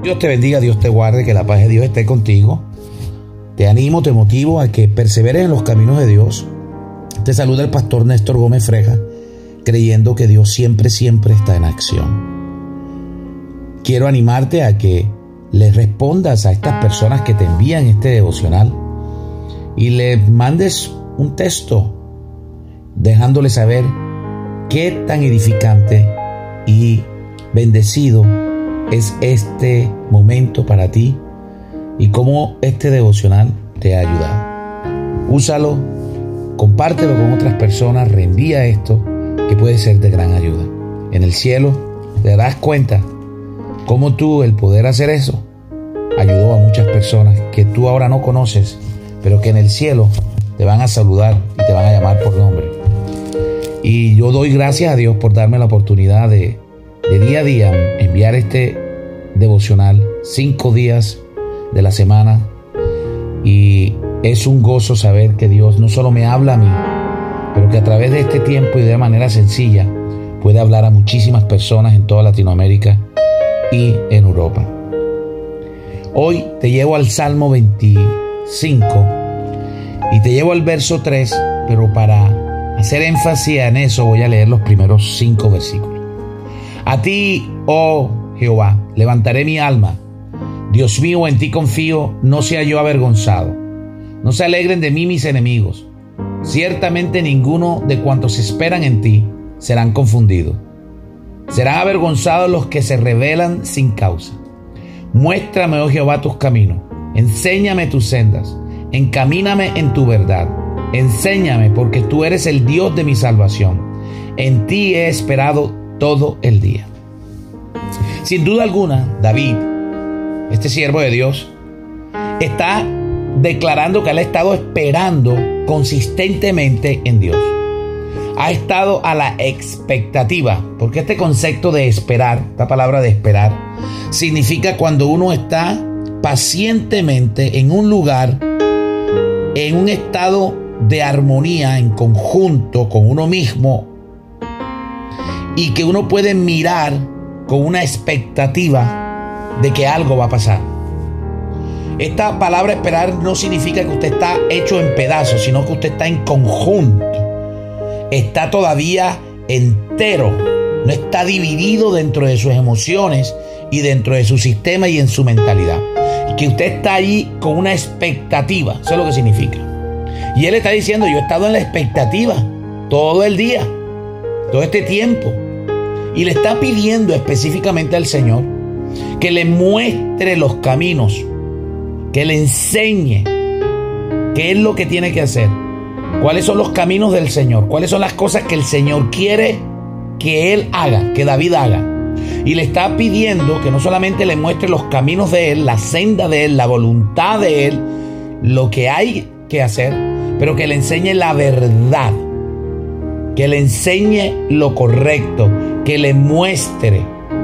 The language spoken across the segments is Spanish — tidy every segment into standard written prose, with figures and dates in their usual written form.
Dios te bendiga, Dios te guarde, que la paz de Dios esté contigo. Te animo, te motivo a que perseveres en los caminos de Dios. Te saluda el pastor Néstor Gómez Freja, creyendo que Dios siempre está en acción. Quiero animarte a que le respondas a estas personas que te envían este devocional y le mandes un texto dejándole saber qué tan edificante y bendecido es este momento para ti y cómo este devocional te ha ayudado. Úsalo, compártelo con otras personas, reenvía esto que puede ser de gran ayuda. En el cielo te darás cuenta cómo tú, el poder hacer eso, ayudó a muchas personas que tú ahora no conoces, pero que en el cielo te van a saludar y te van a llamar por nombre. Y yo doy gracias a Dios por darme la oportunidad de día a día enviar este devocional 5 días de la semana. Y es un gozo saber que Dios no solo me habla a mí, pero que a través de este tiempo y de manera sencilla puede hablar a muchísimas personas en toda Latinoamérica y en Europa. Hoy te llevo al Salmo 25 y te llevo al verso 3, pero para hacer énfasis en eso voy a leer los primeros 5 versículos. A ti, oh Jehová, levantaré mi alma. Dios mío, en ti confío, no sea yo avergonzado. No se alegren de mí mis enemigos. Ciertamente ninguno de cuantos esperan en ti serán confundidos. Serán avergonzados los que se rebelan sin causa. Muéstrame, oh Jehová, tus caminos. Enséñame tus sendas. Encamíname en tu verdad. Enséñame, porque tú eres el Dios de mi salvación. En ti he esperado todo el día. Sin duda alguna, David, este siervo de Dios, está declarando que él ha estado esperando consistentemente en Dios. Ha estado a la expectativa, porque este concepto de esperar, esta palabra de esperar, significa cuando uno está pacientemente en un lugar, en un estado de armonía, en conjunto con uno mismo, y que uno puede mirar con una expectativa de que algo va a pasar. Esta palabra esperar no significa que usted está hecho en pedazos, sino que usted está en conjunto. Está todavía entero, no está dividido dentro de sus emociones y dentro de su sistema y en su mentalidad. Que usted está allí con una expectativa, eso es lo que significa. Y él está diciendo, yo he estado en la expectativa todo el día, todo este tiempo. Y le está pidiendo específicamente al Señor que le muestre los caminos, que le enseñe qué es lo que tiene que hacer. ¿Cuáles son los caminos del Señor? ¿Cuáles son las cosas que el Señor quiere que él haga, que David haga? Y le está pidiendo que no solamente le muestre los caminos de él, la senda de él, la voluntad de él, lo que hay que hacer, pero que le enseñe la verdad, que le enseñe lo correcto, que le muestre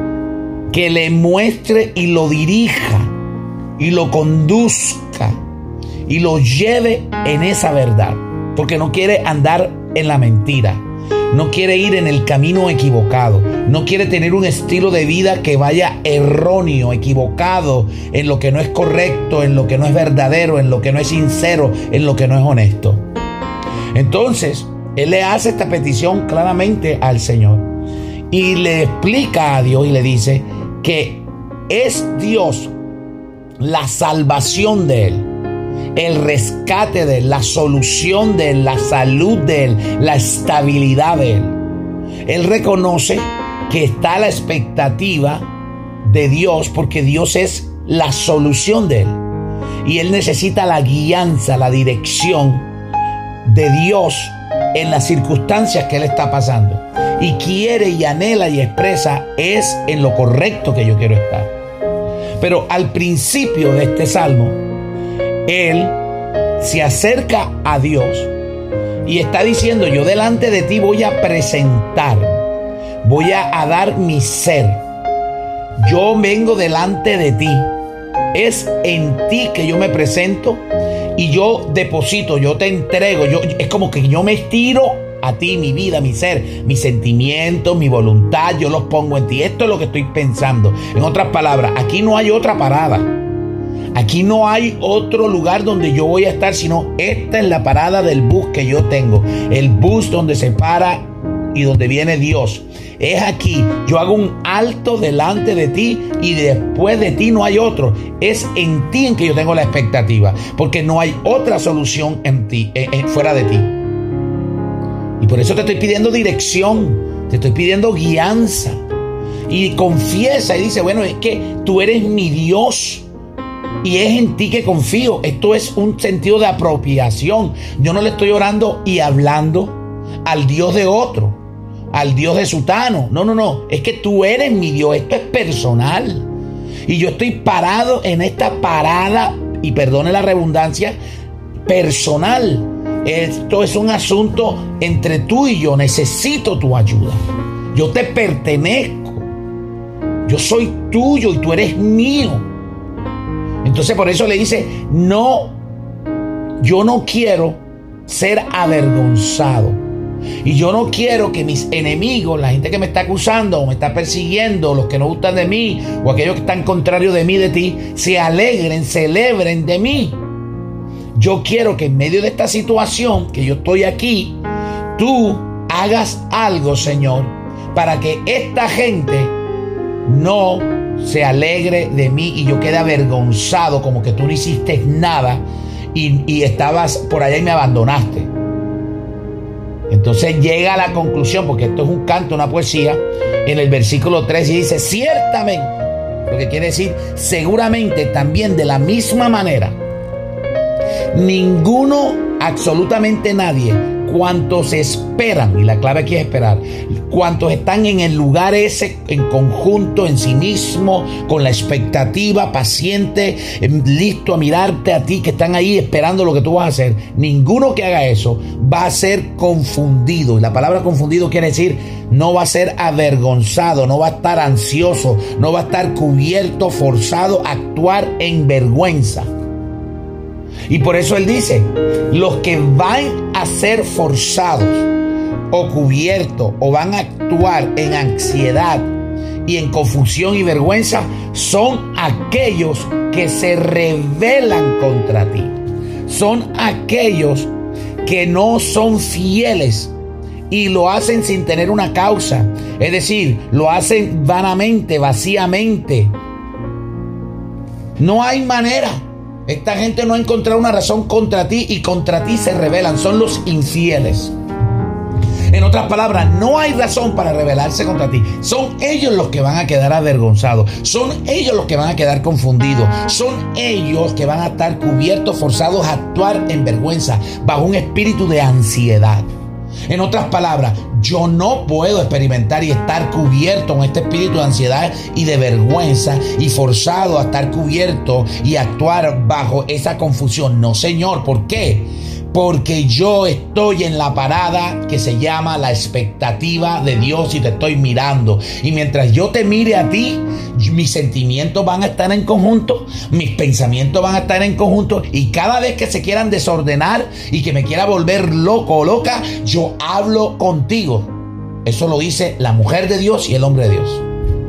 y lo dirija y lo conduzca y lo lleve en esa verdad. Porque no quiere andar en la mentira, no quiere ir en el camino equivocado, no quiere tener un estilo de vida que vaya erróneo, equivocado, en lo que no es correcto, en lo que no es verdadero, en lo que no es sincero, en lo que no es honesto. Entonces, él le hace esta petición claramente al Señor y le explica a Dios y le dice que es Dios la salvación de él, el rescate de él, la solución de él, la salud de él, la estabilidad de él. Él reconoce que está a la expectativa de Dios porque Dios es la solución de él. Y él necesita la guianza, la dirección de Dios en las circunstancias que él está pasando. Y quiere y anhela y expresa, es en lo correcto que yo quiero estar. Pero al principio de este salmo, él se acerca a Dios y está diciendo, yo delante de ti voy a presentar, voy a dar mi ser. Yo vengo delante de ti. Es en ti que yo me presento y yo deposito, yo te entrego. Es como que yo me estiro a ti, mi vida, mi ser, mis sentimientos, mi voluntad, yo los pongo en ti. Esto es lo que estoy pensando. En otras palabras, aquí no hay otra parada. Aquí no hay otro lugar donde yo voy a estar, sino esta es la parada del bus que yo tengo. El bus donde se para y donde viene Dios. Es aquí. Yo hago un alto delante de ti y después de ti no hay otro. Es en ti en que yo tengo la expectativa, porque no hay otra solución en ti, fuera de ti. Y por eso te estoy pidiendo dirección, te estoy pidiendo guianza. Y confiesa y dice, bueno, es que tú eres mi Dios y es en ti que confío. Esto es un sentido de apropiación. Yo no le estoy orando y hablando al Dios de otro, al Dios de sutano. No. Es que tú eres mi Dios. Esto es personal. Y yo estoy parado en esta parada, y perdone la redundancia, personal. Esto es un asunto entre tú y yo. Necesito tu ayuda. Yo te pertenezco. Yo soy tuyo y tú eres mío. Entonces por eso le dice, no, yo no quiero ser avergonzado. Y yo no quiero que mis enemigos, la gente que me está acusando o me está persiguiendo, los que no gustan de mí o aquellos que están contrarios de mí, de ti, se alegren, celebren de mí. Yo quiero que en medio de esta situación, que yo estoy aquí, tú hagas algo, Señor, para que esta gente no se alegre de mí y yo quede avergonzado, como que tú no hiciste nada y estabas por allá y me abandonaste. Entonces llega a la conclusión, porque esto es un canto, una poesía, en el versículo 3 y dice, ciertamente, lo que quiere decir seguramente, también de la misma manera, ninguno, absolutamente nadie, cuantos esperan, y la clave aquí es esperar, cuantos están en el lugar ese, en conjunto, en sí mismo, con la expectativa, paciente, listo a mirarte a ti, que están ahí esperando lo que tú vas a hacer, ninguno que haga eso va a ser confundido. Y la palabra confundido quiere decir, no va a ser avergonzado, no va a estar ansioso, no va a estar cubierto, forzado a actuar en vergüenza. Y por eso él dice, los que van a ser forzados o cubiertos o van a actuar en ansiedad y en confusión y vergüenza son aquellos que se rebelan contra ti. Son aquellos que no son fieles y lo hacen sin tener una causa. Es decir, lo hacen vanamente, vacíamente. No hay manera. Esta gente no ha encontrado una razón contra ti y contra ti se rebelan. Son los infieles. En otras palabras, no hay razón para rebelarse contra ti. Son ellos los que van a quedar avergonzados. Son ellos los que van a quedar confundidos. Son ellos que van a estar cubiertos, forzados a actuar en vergüenza, bajo un espíritu de ansiedad. En otras palabras, yo no puedo experimentar y estar cubierto con este espíritu de ansiedad y de vergüenza y forzado a estar cubierto y actuar bajo esa confusión. No, Señor, ¿por qué? Porque yo estoy en la parada que se llama la expectativa de Dios y te estoy mirando. Y mientras yo te mire a ti, mis sentimientos van a estar en conjunto, mis pensamientos van a estar en conjunto, y cada vez que se quieran desordenar y que me quiera volver loco o loca, yo hablo contigo. Eso lo dice la mujer de Dios y el hombre de Dios.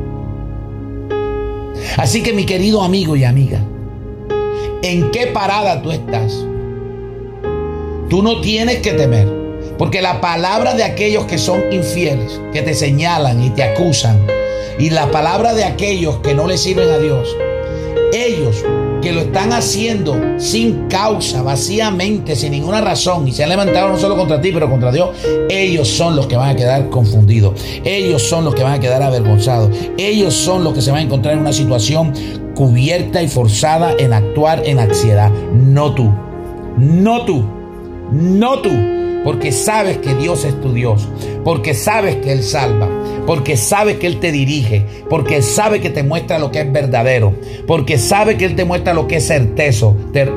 Así que, mi querido amigo y amiga, ¿en qué parada tú estás? Tú no tienes que temer, porque la palabra de aquellos que son infieles, que te señalan y te acusan, y la palabra de aquellos que no le sirven a Dios, ellos que lo están haciendo sin causa, vacíamente, sin ninguna razón, y se han levantado no solo contra ti, pero contra Dios, ellos son los que van a quedar confundidos, ellos son los que van a quedar avergonzados, ellos son los que se van a encontrar en una situación cubierta y forzada en actuar en ansiedad. No tú, no tú. No tú, porque sabes que Dios es tu Dios, porque sabes que Él salva, porque sabes que Él te dirige, porque sabe que te muestra lo que es verdadero, porque sabe que Él te muestra lo que es certezo,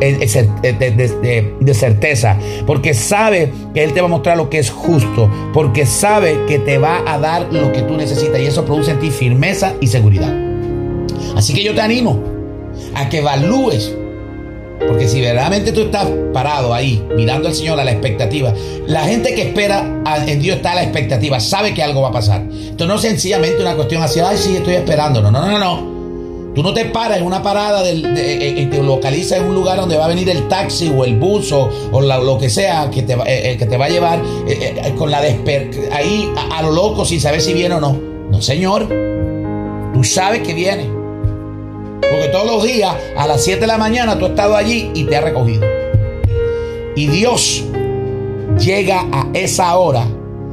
de certeza, porque sabe que Él te va a mostrar lo que es justo, porque sabe que te va a dar lo que tú necesitas, y eso produce en ti firmeza y seguridad. Así que yo te animo a que evalúes Porque si verdaderamente tú estás parado ahí, mirando al Señor a la expectativa, la gente que espera en Dios está a la expectativa, sabe que algo va a pasar. Entonces no es sencillamente una cuestión así, ay, sí, estoy esperando. No. Tú no te paras en una parada, te localizas en un lugar donde va a venir el taxi o el bus o lo que sea que te va a llevar con ahí a lo loco sin saber si viene o no. No, Señor, tú sabes que viene. Porque todos los días a las 7 de la mañana tú has estado allí y te has recogido. Y Dios llega a esa hora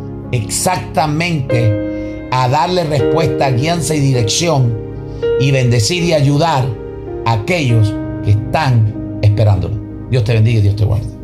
exactamente a darle respuesta, guianza y dirección y bendecir y ayudar a aquellos que están esperándolo. Dios te bendiga y Dios te guarde.